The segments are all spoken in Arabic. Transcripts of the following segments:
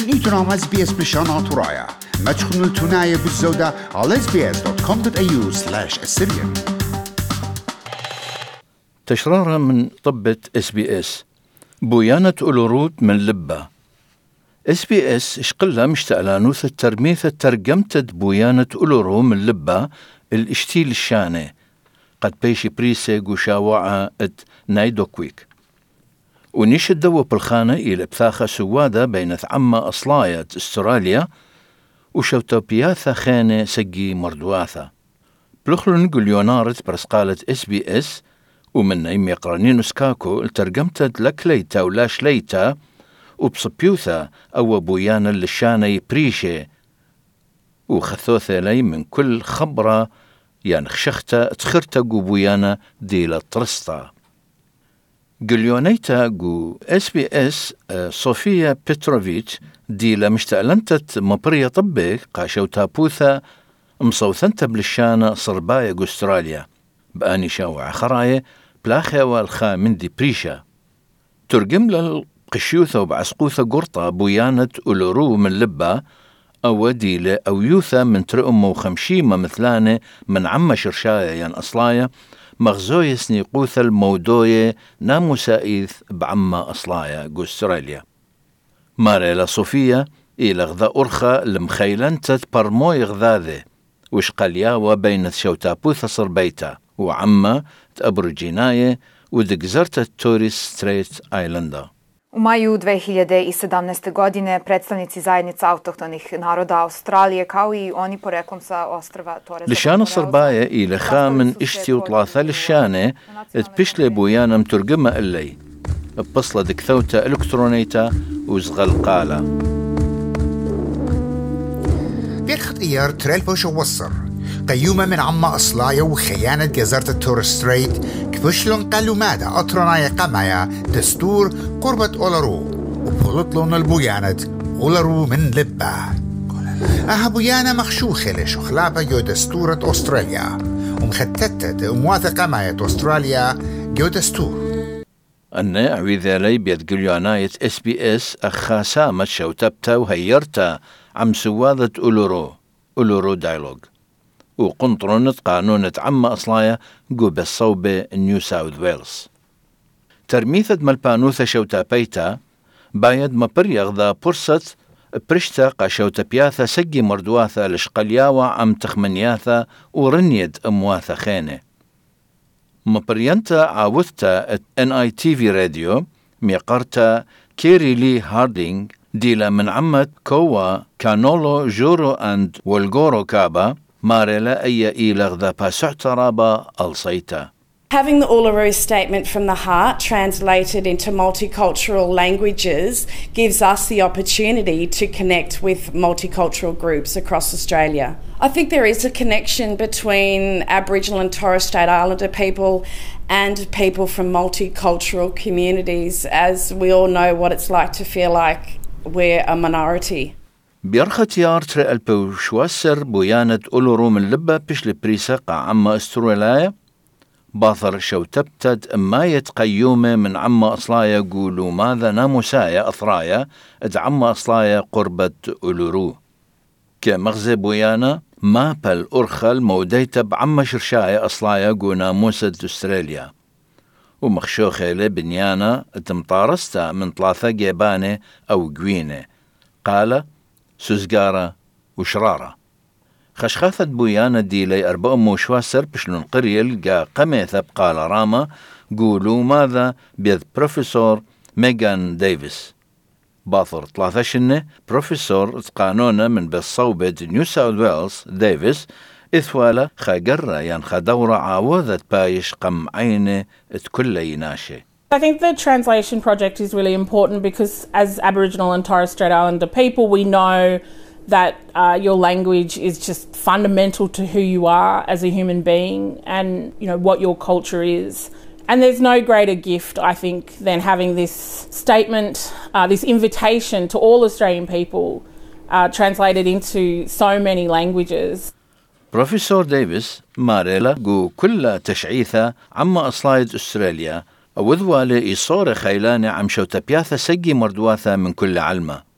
إيتنا مع SBS بشانات ورايا ما تخنوا التناية بالزودة على sbs.com.au/Assyrian. تشرارة من طبة SBS بويانة أولوروت من لبة. SBS اشقلها مشتقلانوث الترميث ترجمت بويانة أولورو من لبة الاشتيل الشانة قد بيشي بريسي قشاوعة ات نايدوكويك ونيش الدو بالخانة إلى بثاخة سوادة بين عما أصلاية استراليا وشوتوبياثا خانة سجي مردواثا بلخلن قليونارت برسقالة SBS ومن نيم يقرانين سكاكو الترجمت لك ليتا ولاش ليتا وبصبيوثا أو بويانا للشانة يبريشي وخثوثة لي من كل خبرة يعني خشختا تخرتا قو بويانا ديلا ترستا قليونيتا قو SBS صوفيا بيتروفيتش ديلا مشتعلنتت مبرية طبي قاشو تابوثا مصوثنتا بالشانة صربايا قو استراليا بآني شاوع خراية بلاخي والخا من دي بريشا ترجم للقشيوثة وبعسقوثة قرطة بويانة أولورو من لبة أو ديلة أو يوثة من ترأم وخمشيمة مثلانة من عم شرشاية ين أصلاية مغزوية سنيقوثة المودوية نامو سائث بعما أصلاية قو استراليا ماريلا صوفيا إلى غذا أرخى المخيلنتت برموي غذاذي وش قلياوة بين شوتابوثة صربيتا وعما تأبرجيناية ودقزرت التوريس ستريت آيلندا. U maju 2017. godine predstavnici zajednica autohtonih naroda Australije kao i oni poreklom sa ostrva Torres لشان صرباية إلى خامن اشتي وطلاثة للشانة اتبشلي بويانا مترجمة اللي ببصلة دكثوتا الكترونيتا وزغل قالة باختيار تريلبوش ووصر قيومة من عما أصلايا وخيانة جزيرة توريس ستريت كفشلون قالوا ماذا أطرنايا قمايا دستور قربة أولارو وبولطلون البويانة أولارو من لبة بويانة مخشوخة لشخلابة جو دستورة أستراليا ومختتت ومواثقة ماية أستراليا جو دستور أنا عويذا لي بيد قلياناية SBS أخاسامة شوتبتا وهيرتا عم سوادة أولورو دايلوغ وقنطرونة قانونة عما أصلايا قو بالصوبة نيو ساوث ويلز ترميثة ملبانوثة شوتا بيتا بايد مبريغ ذا برصة برشتا قاشوتا بياثا سجي مردواثا لشقلياوة عم تخمنياثا ورنيد أمواثا خينة مبريانتا عاوثتا NITV راديو ميقارتا كيري لي هاردينج ديلا من عمت كوا كانولو جورو أند والغورو كابا ماريلا أي إيلغ ذا باسعترابا الصيتا. Having the Uluru Statement from the Heart translated into multicultural languages gives us the opportunity to connect with multicultural groups across Australia. I think there is a connection between Aboriginal and Torres Strait Islander people and people from multicultural communities, as we all know what it's like to feel like we're a minority. بيرخت يارتر البوشواسر بويانة أولورو من لبة بشل بريساقة عما استراليا باثر شوتبتد ما يتقيومة من عما أصلايا قولوا ماذا ناموسايا أثرايا اد عما أصلايا قربة أولورو كمغزي بويانا ما بل أرخل موديتا بعما شرشايا أصلايا قو ناموسة أستراليا ومخشوخي لبنيانا تمطارستا من طلاثة جيبانة أو قوينة قال سوزقارة وشرارة خشخاثت بويانا ديلي 4 موشواسر بشلون قريل قا قميثة بقال راما قولوا ماذا بيذ بروفيسور ميغان ديفيس باثر 13 بروفيسور قانونا من بالصوبة نيو ساوث ويلز ديفيس إثوالا خاقرة ين خدورة عاوذت بايش قم عينه اتكل يناشي. I think the translation project is really important because as Aboriginal and Torres Strait Islander people, we know that your language is just fundamental to who you are as a human being and, you know, what your culture is. And there's no greater gift, I think, than having this statement, this invitation to all Australian people translated into so many languages. بروفيسور ديفيس ماريلا قو كل تشعيثة عما أصلايد أستراليا وذوالي إصورة خيلانة عم شوتبياثة سجي مردواثة من كل علمة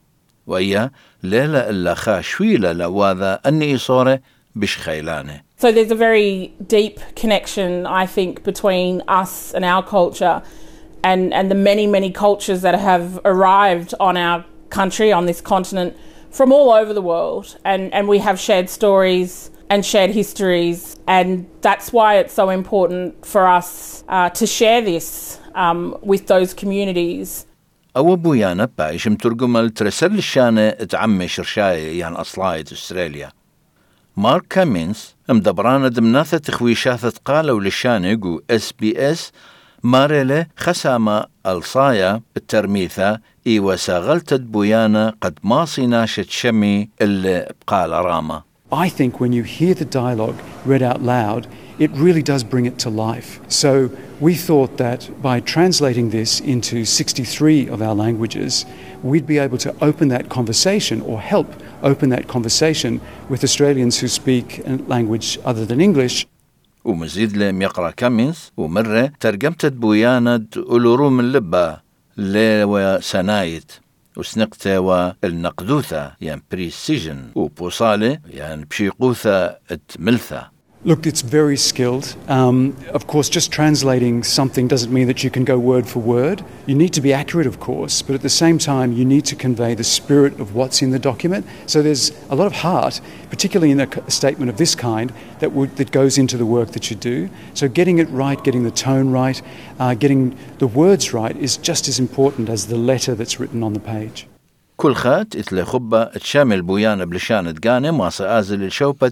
وإيا ليلة إلا خاشويلة لواذا أني صورة بش خيلانه. So there's a very deep connection, I think, between us and our culture and the many cultures that have arrived on our country, on this continent, from all over the world. And we have shared stories and shared histories. And that's why it's so important for us to share this with those communities. أو بويانا بايش مترجم الترسل الشانة تعمي شرشاية يعني أصلاية أستراليا. مارك كامينز مدبرانة دمناثة تخويشاثة قالوا للشانق SBS ماريلة خسامة الصايا الترميثة وساغلت بويانا قد ما صيناشت شمي اللي بقال راما. I think when you hear the dialogue read out loud, it really does bring it to life. So we thought that by translating this into 63 of our languages, we'd be able to open that conversation or help open that conversation with Australians who speak a language other than English. ومزيد لم يقرأ كامينز ومرة ترجمت بويانا أولوروم اللبة لوا سنايت وسنقته والنقدوثة يعني بريسيجن وبوصالة يعني بشيقوثة اتملثة. Look, it's very skilled. Of course, just translating something doesn't mean that you can go word for word. You need to be accurate, of course, but at the same time, you need to convey the spirit of what's in the document. So there's a lot of heart, particularly in a statement of this kind, that goes into the work that you do. So getting it right, getting the tone right, getting the words right is just as important as the letter that's written on the page. كل خات إتلي خبة تشامل بويانا بلشانة قانة ما سأزل الشوبة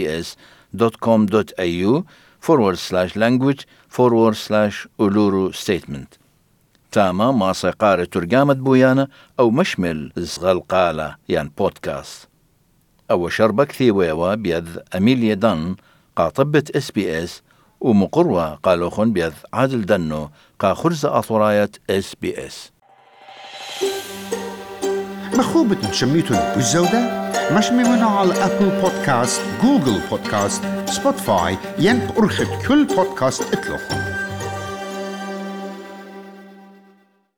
sbs.com.au/language/Uluru statement. تاما ما سيقاري ترجمة بويانا أو مشمل زغل قالة يعني بودكاست. أو شربك ثيويوا بيذ أميليا دان قاطبة SBS ومقروة قالوخن بيذ عادل دنو قاخرزة أطوراية SBS. مخوبة شميتون بالزودة مش ممنوع على أبل بودكاست، جوجل بودكاست، سبوتيفاي، ين أرخد كل بودكاست اطلق.